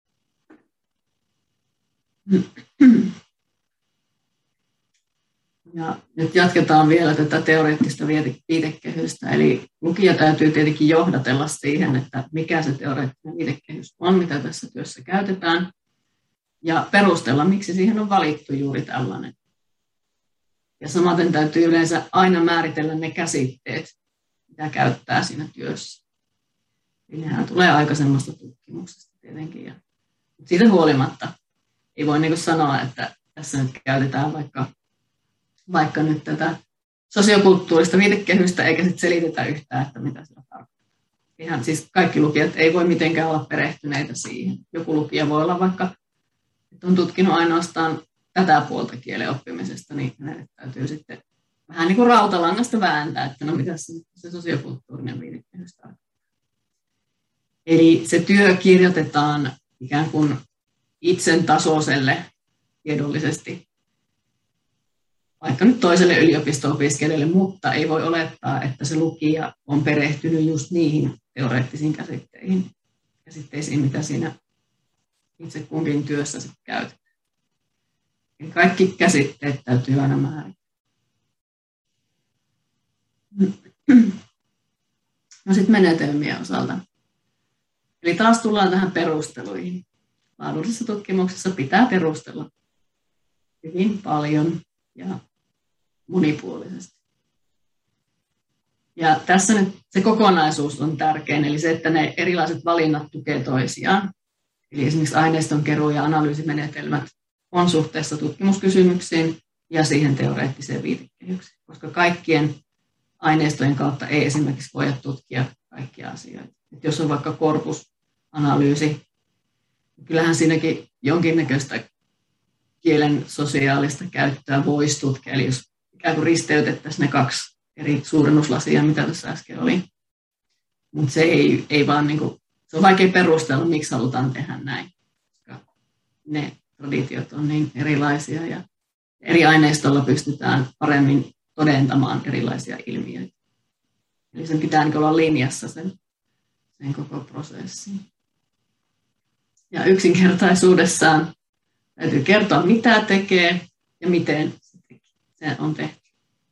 Ja nyt jatketaan vielä tätä teoreettista viitekehystä, eli lukija täytyy tietenkin johdatella siihen, että mikä se teoreettinen viitekehys on, mitä tässä työssä käytetään, ja perustella, miksi siihen on valittu juuri tällainen. Ja samaten täytyy yleensä aina määritellä ne käsitteet, mitä käyttää siinä työssä. Eli nehän tulee aikaisemmasta tutkimuksesta tietenkin. Ja siitä huolimatta ei voi niin kuin sanoa, että tässä nyt käytetään vaikka, vaikka nyt tätä sosiokulttuurista viitekehystä, eikä sitten selitetä yhtään, että mitä sillä tarkoittaa. Ihan siis kaikki lukijat ei voi mitenkään olla perehtyneitä siihen. Joku lukija voi olla vaikka, että on tutkinut ainoastaan tätä puolta kielen oppimisesta, niin hänelle täytyy sitten vähän niin kuin rautalangasta vääntää, että no mitä se, se sosiokulttuurinen viitekehys tarkoittaa. Eli se työ kirjoitetaan ikään kuin itsen tasoiselle tiedollisesti, vaikka nyt toiselle yliopisto-opiskelijalle, mutta ei voi olettaa, että se lukija on perehtynyt just niihin teoreettisiin käsitteihin, käsitteisiin, mitä siinä itse kunkin työssä sitten käytetään. Eli kaikki käsitteet täytyy aina määrittää. No sitten menetelmien osalta. Eli taas tullaan tähän perusteluihin. Laadullisessa tutkimuksessa pitää perustella hyvin paljon ja monipuolisesti. Ja tässä nyt se kokonaisuus on tärkein, eli se, että ne erilaiset valinnat tukevat toisiaan. Eli esimerkiksi aineiston keruu ja analyysimenetelmät on suhteessa tutkimuskysymyksiin ja siihen teoreettiseen viitekehykseen, koska kaikkien aineistojen kautta ei esimerkiksi voida tutkia kaikkia asioita. Et jos on vaikka korpusanalyysi, niin kyllähän siinäkin jonkinnäköistä kielen sosiaalista käyttöä voisi tutkia, eli jos ikään kuin risteytettäisiin ne kaksi eri suurennuslasia, mitä tässä äsken oli. Mutta se ei, ei vaan niin kuin, se on vaikea perustella, miksi halutaan tehdä näin, koska ne traditiot on niin erilaisia ja eri aineistolla pystytään paremmin todentamaan erilaisia ilmiöitä. Eli sen pitää niin olla linjassa sen, sen koko prosessin. Ja yksinkertaisuudessaan täytyy kertoa, mitä tekee ja miten se on tehty.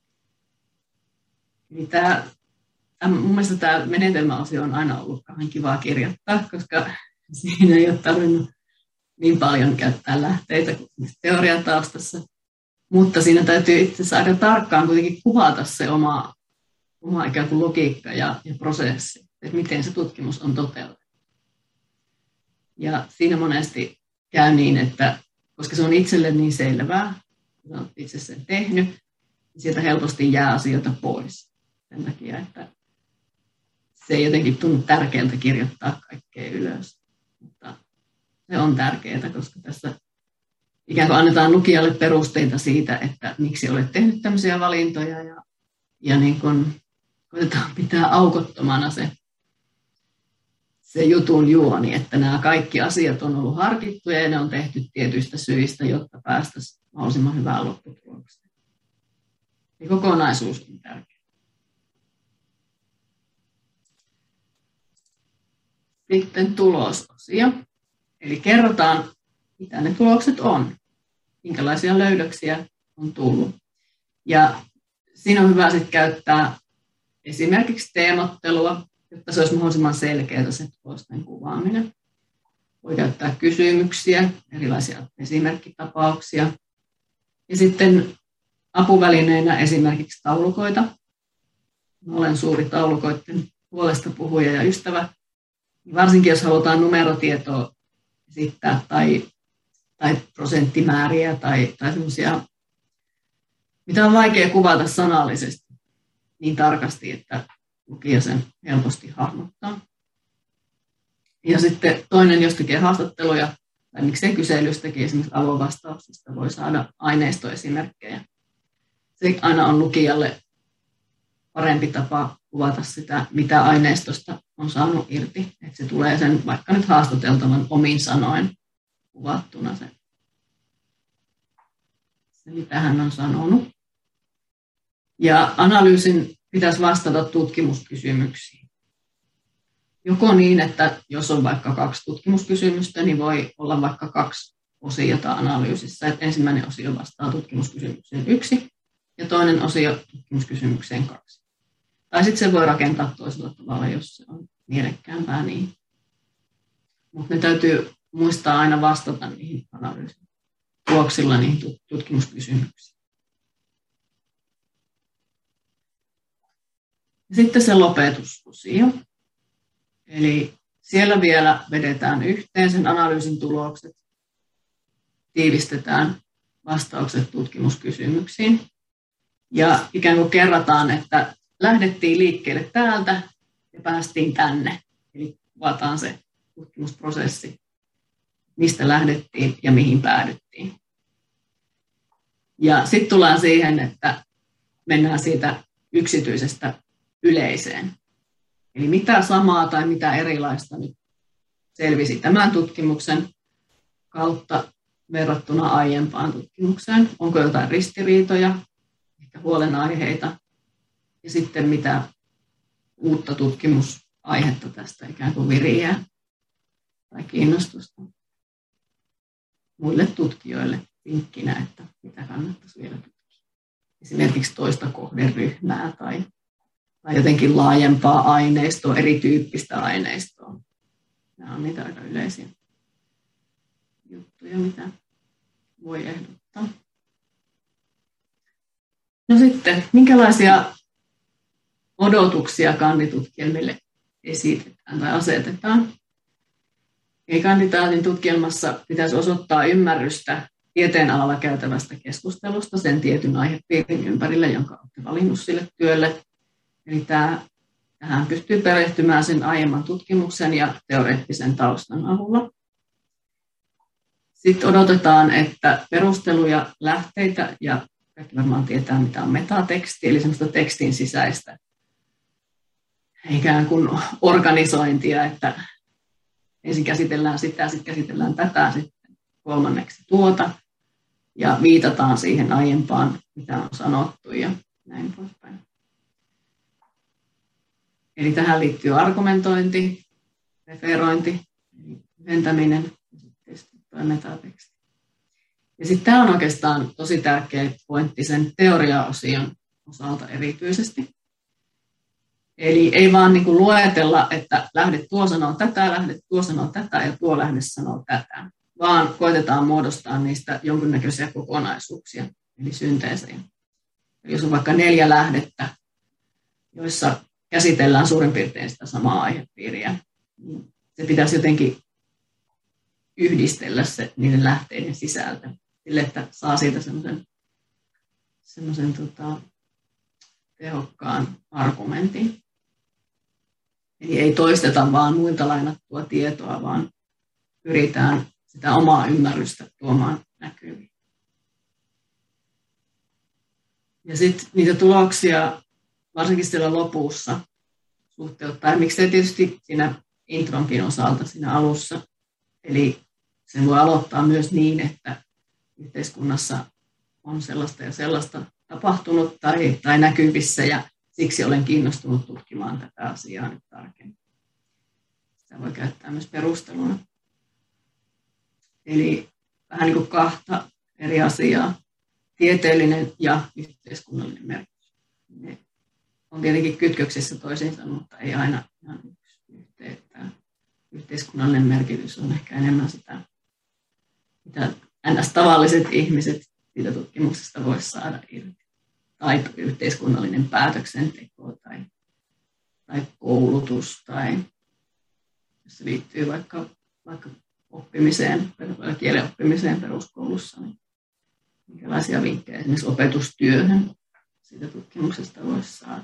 Eli tämä, tämä, mun mielestä tämä menetelmäosio on aina ollut kauhean kivaa kirjoittaa, koska siinä ei ole tarvinnut niin paljon käyttää lähteitä kuin teoriataustassa. Mutta siinä täytyy itse asiassa aika tarkkaan kuitenkin kuvata se oma, oma ikään kuin logiikka ja, ja prosessi, että miten se tutkimus on toteutettu. Ja siinä monesti käy niin, että koska se on itselle niin selvää, kun olet itse sen tehnyt, niin sieltä helposti jää asioita pois. Sen takia, että se ei jotenkin tunnu tärkeältä kirjoittaa kaikkea ylös. Mutta se on tärkeää, koska tässä ikään kuin annetaan lukijalle perusteita siitä, että miksi olet tehnyt tämmöisiä valintoja ja, ja niin kuin koitetaan pitää aukottomana se, se jutun juoni, että nämä kaikki asiat on ollut harkittuja ja ne on tehty tietyistä syistä, jotta päästäisiin mahdollisimman hyvään lopputulokseen. Ja kokonaisuus on tärkeä. Sitten tulososio. Eli kerrotaan, mitä ne tulokset on, minkälaisia löydöksiä on tullut. Ja siinä on hyvä sitten käyttää esimerkiksi teemottelua, jotta se olisi mahdollisimman selkeää se tulosten kuvaaminen. Voi käyttää kysymyksiä, erilaisia esimerkkitapauksia. Ja sitten apuvälineinä esimerkiksi taulukoita. Mä olen suuri taulukoiden puolesta puhuja ja ystävä. Varsinkin jos halutaan numerotietoa esittää tai, tai prosenttimääriä tai, tai sellaisia, mitä on vaikea kuvata sanallisesti niin tarkasti, että lukija sen helposti hahmottaa. Ja sitten toinen, jos tekee haastatteluja tai miksei kyselystäkin, esimerkiksi avovastauksista voi saada aineistoesimerkkejä. Se aina on lukijalle parempi tapa kuvata sitä, mitä aineistosta on saanut irti. Että se tulee sen vaikka nyt haastateltavan omin sanoin kuvattuna se, se mitä hän on sanonut. Ja analyysin pitäisi vastata tutkimuskysymyksiin. joko niin, että jos on vaikka kaksi tutkimuskysymystä, niin voi olla vaikka kaksi osiota analyysissä. Että ensimmäinen osio vastaa tutkimuskysymykseen yksi ja toinen osio tutkimuskysymykseen kaksi. Tai sitten se voi rakentaa toisella tavalla, jos se on mielekkäämpää niin. Mutta ne täytyy muistaa aina vastata niihin analyysin tuloksilla niihin tutkimuskysymyksiin. Sitten se lopetusosio. Eli siellä vielä vedetään yhteen sen analyysin tulokset, tiivistetään vastaukset tutkimuskysymyksiin ja ikään kuin kerrataan, että lähdettiin liikkeelle täältä ja päästiin tänne. Eli kuvataan se tutkimusprosessi, mistä lähdettiin ja mihin päädyttiin. Ja sitten tullaan siihen, että mennään siitä yksityisestä yleiseen. Eli mitä samaa tai mitä erilaista nyt selvisi tämän tutkimuksen kautta verrattuna aiempaan tutkimukseen. Onko jotain ristiriitoja, ehkä huolenaiheita ja sitten mitä uutta tutkimusaihetta tästä ikään kuin viriää tai kiinnostusta muille tutkijoille vinkkinä, että mitä kannattaisi vielä tutkia. Esimerkiksi toista kohderyhmää tai, tai jotenkin laajempaa aineistoa, erityyppistä aineistoa. Nämä on niitä aika yleisiä juttuja, mitä voi ehdottaa. No sitten, minkälaisia odotuksia kanditutkielmille esitetään tai asetetaan? Eli kandidaatin tutkielmassa pitäisi osoittaa ymmärrystä tieteen alalla käytävästä keskustelusta sen tietyn aihepiirin ympärillä, jonka olette valinnut sille työlle. Eli tämä, tähän pystyy perehtymään sen aiemman tutkimuksen ja teoreettisen taustan avulla. Sitten odotetaan, että perusteluja, lähteitä ja kaikki varmaan tietää, mitä on metateksti, eli semmoista tekstin sisäistä ikään kuin organisointia, että ensin käsitellään sitä, sitten käsitellään tätä, sitten kolmanneksi tuota ja viitataan siihen aiempaan, mitä on sanottu ja näin poispäin. Eli tähän liittyy argumentointi, referointi, lyhentäminen ja sitten tuo metateksti. Ja sitten tämä on oikeastaan tosi tärkeä pointti sen teoriaosion osalta erityisesti. Eli ei vaan niin kuin luetella, että lähde tuo sanoo tätä, lähde tuo sanoo tätä ja tuo lähde sanoo tätä, vaan koitetaan muodostaa niistä jonkinnäköisiä kokonaisuuksia, eli synteesejä. Eli jos on vaikka neljä lähdettä, joissa käsitellään suurin piirtein sitä samaa aihepiiriä, niin se pitäisi jotenkin yhdistellä se niiden lähteiden sisältö, sille että saa siitä semmoisen, semmoisen tota, tehokkaan argumentin. Eli ei toisteta vaan muilta lainattua tietoa, vaan pyritään sitä omaa ymmärrystä tuomaan näkyviin. Ja sitten niitä tuloksia, varsinkin siellä lopussa, suhteuttaa, ja miksei tietysti siinä intronkin osalta siinä alussa. Eli sen voi aloittaa myös niin, että yhteiskunnassa on sellaista ja sellaista tapahtunut tai, tai näkyvissä, ja siksi olen kiinnostunut tutkimaan tätä asiaa nyt tarkemmin. Sitä voi käyttää myös perusteluna. Eli vähän niin kuin kahta eri asiaa, tieteellinen ja yhteiskunnallinen merkitys. Ne on tietenkin kytköksissä toisiinsa, mutta ei aina ihan yksi yhteen. Yhteiskunnallinen merkitys on ehkä enemmän sitä, mitä ns. Tavalliset ihmiset siitä tutkimuksesta voisi saada irti. Tai yhteiskunnallinen päätöksenteko tai, tai koulutus tai jos se liittyy vaikka, vaikka oppimiseen, kielen oppimiseen peruskoulussa, niin minkälaisia vinkkejä esimerkiksi opetustyöhön siitä tutkimuksesta voisi saada.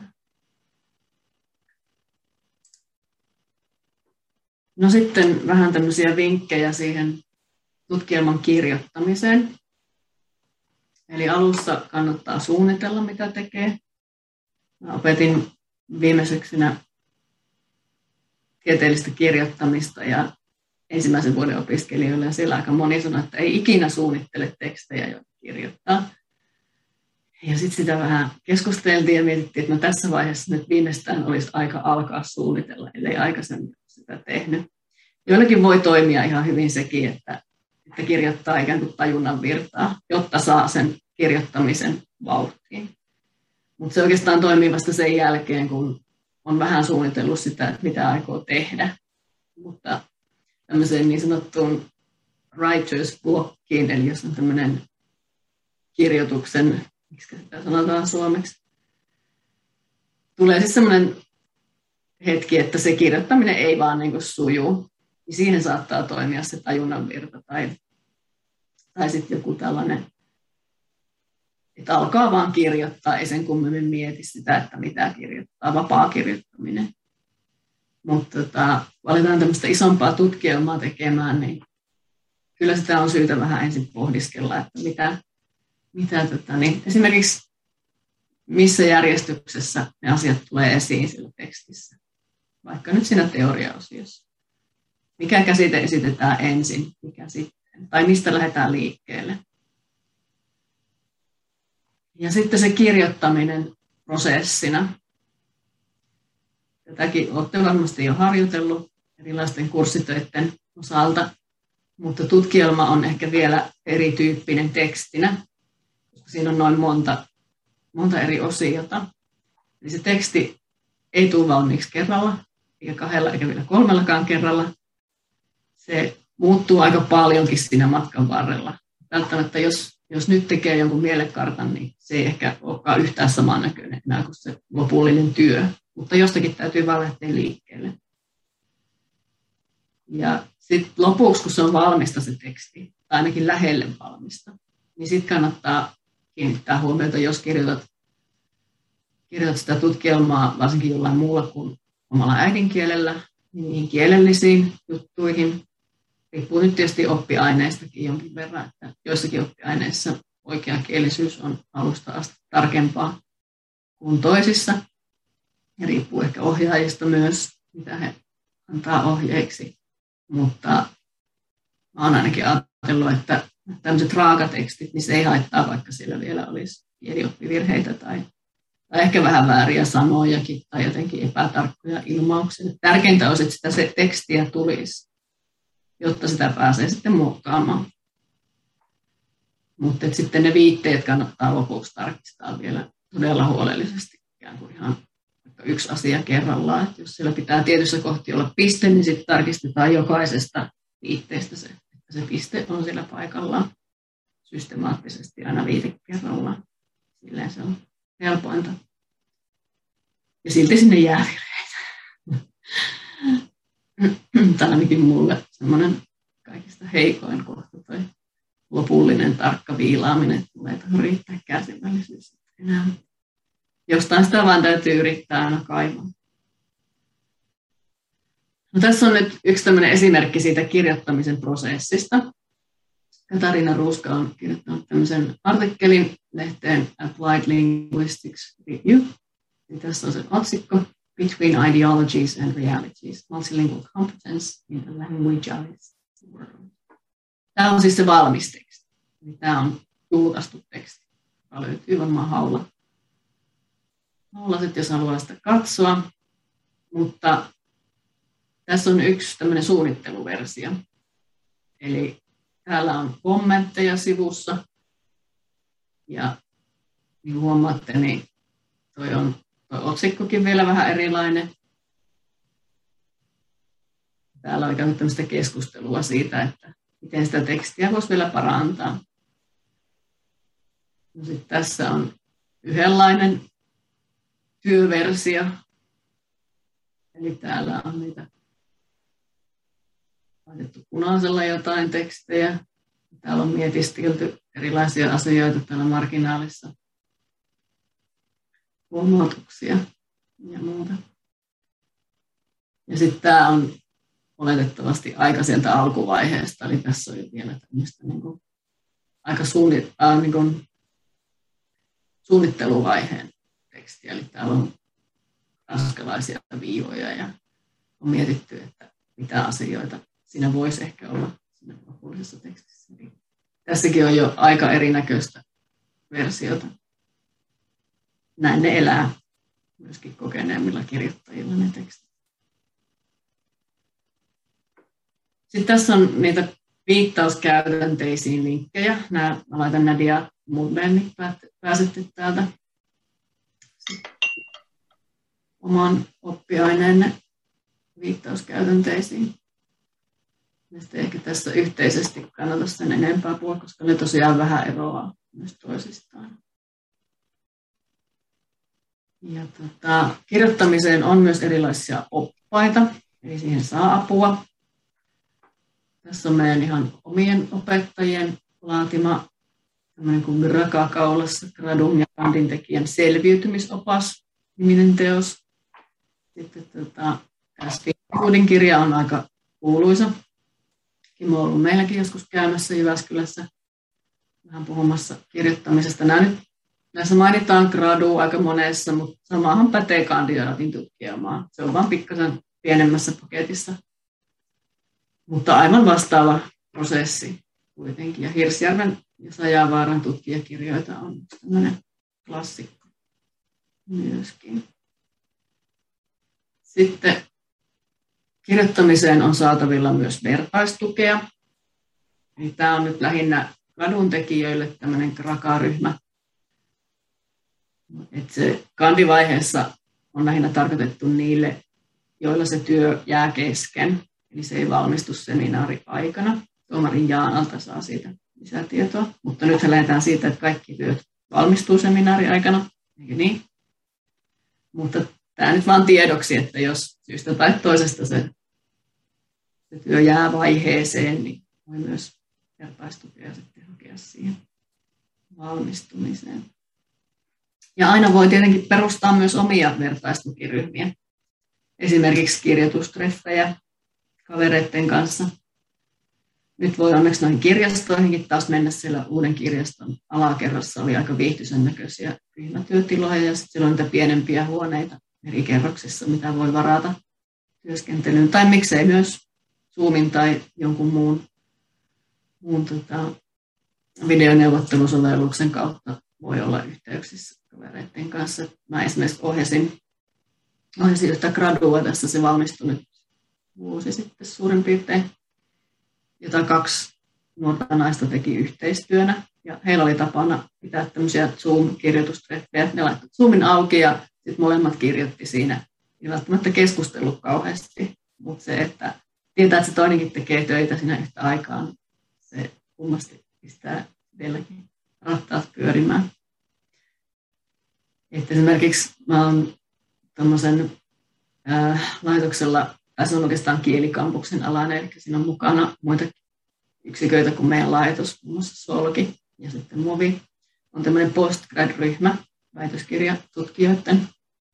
No sitten vähän tämmöisiä vinkkejä siihen tutkielman kirjoittamiseen. Eli alussa kannattaa suunnitella, mitä tekee. Mä opetin viime syksynä tieteellistä kirjoittamista ja ensimmäisen vuoden opiskelijoille, ja siellä aika moni sanoi, että ei ikinä suunnittele tekstejä, joita kirjoittaa. Ja sitten sitä vähän keskusteltiin ja mietittiin, että no tässä vaiheessa nyt viimeistään olisi aika alkaa suunnitella, ellei aikaisemmin sitä tehnyt. Joillakin voi toimia ihan hyvin sekin, että, että kirjoittaa ikään kuin tajunnan virtaa, jotta saa sen kirjoittamisen vauhtiin. Mutta se oikeastaan toimii vasta sen jälkeen, kun on vähän suunnitellut sitä, että mitä aikoo tehdä. Mutta tämmöiseen niin sanottuun writer's blockiin, eli jos on tämmöinen kirjoituksen, miksi sitä sanotaan suomeksi, tulee siis semmoinen hetki, että se kirjoittaminen ei vaan niin kuin sujuu. Ja siihen saattaa toimia se tajunnan virta tai, tai sitten joku tällainen, että alkaa vaan kirjoittaa, ei sen kummemmin mieti sitä, että mitä kirjoittaa, vapaa kirjoittaminen. Mutta tota, valitaan tämmöistä isompaa tutkielmaa tekemään, niin kyllä sitä on syytä vähän ensin pohdiskella, että mitä, mitä tota, niin esimerkiksi missä järjestyksessä ne asiat tulee esiin sillä tekstissä, vaikka nyt siinä teoriaosiossa. Mikä käsite esitetään ensin, mikä sitten, tai mistä lähdetään liikkeelle. Ja sitten se kirjoittaminen prosessina. Tätäkin olette varmasti jo harjoitellut erilaisten kurssitöiden osalta, mutta tutkielma on ehkä vielä erityyppinen tekstinä, koska siinä on noin monta, monta eri osiota. Eli se teksti ei tule valmiiksi kerralla, eikä kahdella eikä vielä kolmellakaan kerralla. Se muuttuu aika paljonkin siinä matkan varrella. Välttämättä jos, jos nyt tekee jonkun mielekartan, niin se ei ehkä olekaan yhtään samannäköinen enää kuin se lopullinen työ. Mutta jostakin täytyy vaan lähteä liikkeelle. Ja sitten lopuksi, kun se on valmista se teksti, tai ainakin lähelle valmista, niin sitten kannattaa kiinnittää huomiota, jos kirjoitat, kirjoitat sitä tutkielmaa varsinkin jollain muulla kuin omalla äidinkielellä, niin niihin kielellisiin juttuihin. Riippuu nyt tietysti oppiaineistakin jonkin verran, että joissakin oppiaineissa oikeakielisyys on alusta asti tarkempaa kuin toisissa. Ja riippuu ehkä ohjaajista myös, mitä he antaa ohjeiksi. Mutta mä oon ainakin ajatellut, että tämmöiset raakatekstit, niin se ei haittaa, vaikka siellä vielä olisi kielioppivirheitä tai, tai ehkä vähän vääriä sanojakin tai jotenkin epätarkkoja ilmauksia. Tärkeintä olisi, että sitä se tekstiä tulisi, jotta sitä pääsee sitten muokkaamaan. Mutta sitten ne viitteet kannattaa lopuksi tarkistaa vielä todella huolellisesti, ikään kuin ihan yksi asia kerrallaan. Että jos siellä pitää tietyssä kohti olla piste, niin sitten tarkistetaan jokaisesta viitteestä se, että se piste on siellä paikallaan systemaattisesti aina viite kerrallaan. Silleen se on helpointa. Ja silti sinne jää virheitä. Tämä on ainakin mulle semmoinen kaikista heikoin kohta toi lopullinen tarkka viilaaminen, että tulee tuohon riittää kärsivällisyys enää. Jostain sitä vaan täytyy yrittää aina kaivaa. No, tässä on nyt yksi tämmöinen esimerkki siitä kirjoittamisen prosessista. Katarina Ruuska on kirjoittanut tämmöisen artikkelin lehteen Applied Linguistics Review. Ja tässä on se otsikko Between Ideologies and Realities, Multilingual Competence in a Languageized World. Tämä on siis se valmis teksti. Tämä on julkaistu teksti, joka löytyy varmaan haulla. Haulla sitten, jos haluaa sitä katsoa. Mutta tässä on yksi tämmöinen suunnitteluversio. Eli täällä on kommentteja sivussa. Ja niin kuin huomaatte, niin toi on toi otsikkokin vielä vähän erilainen. Täällä on käynyt tämmöistä keskustelua siitä, että miten sitä tekstiä voisi vielä parantaa. No sitten tässä on yhdenlainen työversio. Eli täällä on niitä laitettu punaisella jotain tekstejä. Täällä on mietiskelty erilaisia asioita täällä marginaalissa. Huomautuksia ja muuta. Ja sitten tämä on oletettavasti aika sieltä alkuvaiheesta. Eli tässä on vielä tämmöistä niin kuin aika suunni, äh, niin kuin suunnitteluvaiheen tekstiä. Eli täällä on ranskalaisia viivoja ja on mietitty, että mitä asioita siinä voisi ehkä olla siinä lopullisessa tekstissä. Eli tässäkin on jo aika erinäköistä versiota. Näin ne elää myöskin kokeneemmilla kirjoittajilla ne tekstit. Sitten tässä on niitä viittauskäytänteisiin linkkejä. Nämä, mä laitan nämä diat muuten, niin pääsette täältä oman oppiaineenne viittauskäytänteisiin. Ja sitten ehkä tässä yhteisesti kannata sen enempää puhua, koska ne tosiaan vähän eroaa myös toisistaan. Ja tota, kirjoittamiseen on myös erilaisia oppaita, eli siihen saa apua. Tässä on meidän ihan omien opettajien laatima tämmöinen kuin Myraka kaulassa gradun ja kandin tekijän selviytymisopas niminen teos. Sitten tota, Sfinksudin kirja on aika kuuluisa. Kimo on ollut meilläkin joskus käymässä Jyväskylässä vähän puhumassa kirjoittamisesta. Nämä nyt, näissä mainitaan gradu aika monessa, mutta samahan pätee kandidaatin tutkijamaan. Se on vain pikkasen pienemmässä paketissa. Mutta aivan vastaava prosessi kuitenkin. Ja Hirsjärven ja Sajavaaran tutkijakirjoita on tämmöinen klassikko myöskin. Sitten kirjoittamiseen on saatavilla myös vertaistukea. Eli tämä on nyt lähinnä gradun tekijöille tämmöinen Kraka-ryhmä. Et se kandivaiheessa on lähinnä tarkoitettu niille, joilla se työ jää kesken. Eli se ei valmistu seminaari-aikana. Tuomarin Jaanalta saa siitä lisätietoa. Mutta nyt lähdetään siitä, että kaikki työt valmistuu seminaari-aikana. Eikö niin? Mutta tämä nyt vaan tiedoksi, että jos syystä tai toisesta se, se työ jää vaiheeseen, niin voi myös vertaistukea sitten hakea siihen valmistumiseen. Ja aina voi tietenkin perustaa myös omia vertaistukiryhmiä. Esimerkiksi kirjoitustreffejä kavereiden kanssa. Nyt voi onneksi noihin kirjastoihinkin taas mennä, siellä uuden kirjaston alakerrassa oli aika viihtyisen näköisiä ryhmätyötiloja ja sitten siellä on niitä pienempiä huoneita eri kerroksissa, mitä voi varata työskentelyyn. Tai miksei myös Zoomin tai jonkun muun, muun tota, videoneuvottelusovelluksen kautta voi olla yhteyksissä kavereiden kanssa. Mä esimerkiksi ohjasin, ohjasin yhtä gradua tässä, se valmistui nyt vuosi sitten suurin piirtein, jota kaksi nuorta naista teki yhteistyönä. Ja heillä oli tapana pitää tämmöisiä Zoom-kirjoitustreffejä. Ne laittoivat Zoomin auki ja sitten molemmat kirjoitti siinä. Ei välttämättä keskustellut kauheasti, mutta se, että tietää, että se toinenkin tekee töitä siinä yhtä aikaan, se kummasti pistää itselläkin rattaat pyörimään. Että esimerkiksi mä oon tuommoisen äh, laitoksella, tai se on oikeastaan kielikampuksen alainen, eli siinä on mukana muita yksiköitä kuin meidän laitos, muun muassa Solki ja sitten Movi. On tämmöinen postgrad-ryhmä, väitöskirjatutkijoiden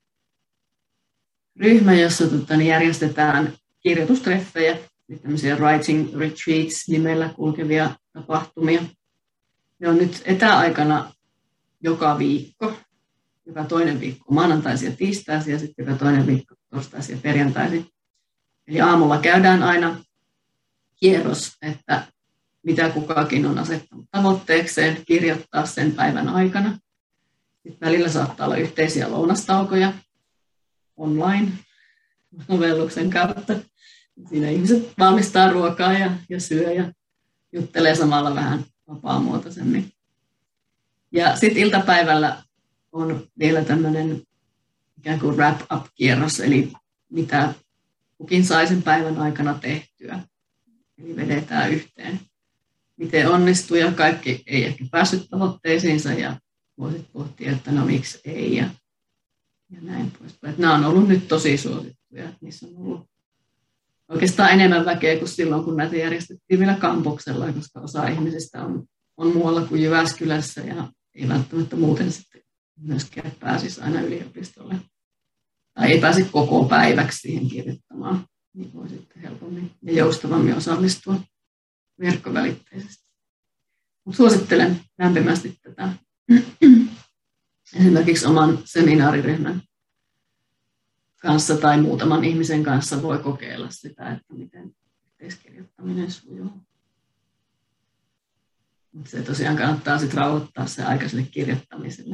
ryhmä, jossa tota, niin järjestetään kirjoitustreffejä, tämmöisiä writing retreats nimellä kulkevia tapahtumia. Ne on nyt etäaikana joka viikko, joka toinen viikko maanantaisin ja tiistaisin ja sitten joka toinen viikko torstaisin ja perjantaisin. Eli aamulla käydään aina kierros, että mitä kukakin on asettanut tavoitteekseen kirjoittaa sen päivän aikana. Sitten välillä saattaa olla yhteisiä lounastaukoja online sovelluksen kautta. Siinä ihmiset valmistaa ruokaa ja, ja syö ja juttelee samalla vähän vapaamuotoisemmin. Ja sitten iltapäivällä on vielä tämmöinen ikään kuin wrap-up-kierros, eli mitä kukin sai sen päivän aikana tehtyä. Eli vedetään yhteen, miten onnistuu ja kaikki ei ehkä päässyt tavoitteisiinsa ja voisit pohtia, että no miksi ei ja, ja näin poispäin. Nämä on ollut nyt tosi suosittuja, niissä on ollut oikeastaan enemmän väkeä kuin silloin, kun näitä järjestettiin vielä kampuksella, koska osa ihmisistä on, on muualla kuin Jyväskylässä ja ei välttämättä muuten sitten myöskään pääsisi aina yliopistolle. Tai ei pääse koko päiväksi siihen kirjoittamaan, niin voi sitten helpommin ja joustavammin osallistua verkkovälitteisesti. Mut suosittelen lämpimästi tätä. Esimerkiksi oman seminaariryhmän kanssa tai muutaman ihmisen kanssa voi kokeilla sitä, että miten yhteiskirjoittaminen sujuu. Mutta se tosiaan kannattaa sitten rauhoittaa se aika sille kirjoittamiselle.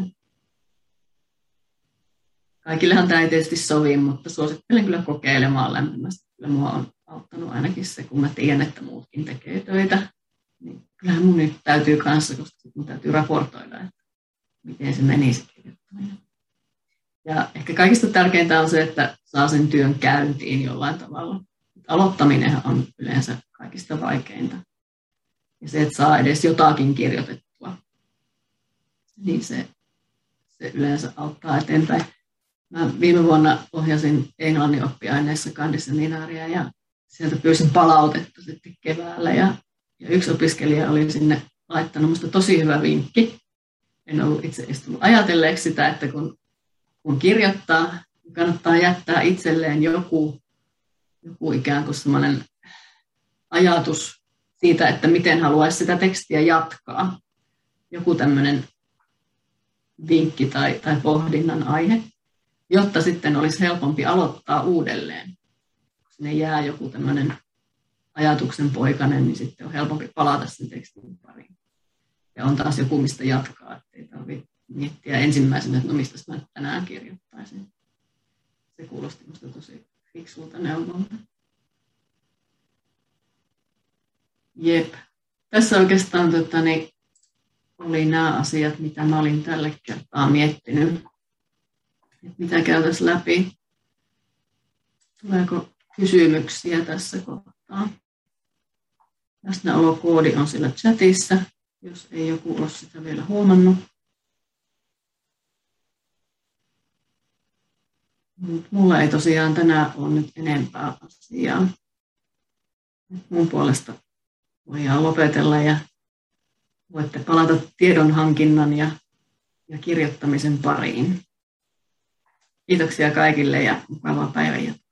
Kaikillehan tämä ei tietysti sovi, mutta suosittelen kyllä kokeilemaan lämpimästi. kyllä mua on auttanut ainakin se, kun mä tiedän, että muutkin tekee töitä. Niin kyllähän mun nyt täytyy kanssa, koska mun täytyy raportoida, että miten se meni se kirjoittaminen. Ja ehkä kaikista tärkeintä on se, että saa sen työn käyntiin jollain tavalla. Aloittaminen on yleensä kaikista vaikeinta. Ja se, että saa edes jotakin kirjoitettua, niin se, se yleensä auttaa eteenpäin. Mä viime vuonna ohjasin englannin oppiaineessa kandiseminaaria ja sieltä pyysin palautetta sitten keväällä. Ja, ja yksi opiskelija oli sinne laittanut musta tosi hyvä vinkki. En ollut itse edes tullut ajatelleeksi sitä, että kun, kun kirjoittaa, kannattaa jättää itselleen joku, joku ikään kuin semmoinen ajatus siitä, että miten haluaisi sitä tekstiä jatkaa. Joku tämmöinen vinkki tai, tai pohdinnan aihe, jotta sitten olisi helpompi aloittaa uudelleen. Kun sinne jää joku tämmöinen ajatuksen poikainen, niin sitten on helpompi palata sen tekstin pariin. Ja on taas joku, mistä jatkaa, ettei tarvitse miettiä ensimmäisenä, että no mistä mä tänään kirjoittaisin. Se kuulosti musta tosi fiksulta neuvonta. Jep. Tässä oikeastaan tota, niin, oli nämä asiat, mitä mä olin tällä kertaa miettinyt. Et mitä käytäisiin läpi. Tuleeko kysymyksiä tässä kohtaa? Läsnäolokoodi on siellä chatissa, jos ei joku ole sitä vielä huomannut. Mut mulla ei tosiaan tänään ole nyt enempää asiaa. Mun puolesta voidaan lopetella ja voitte palata tiedonhankinnan ja, ja kirjoittamisen pariin. Kiitoksia kaikille ja mukavaa päivänjatkoa.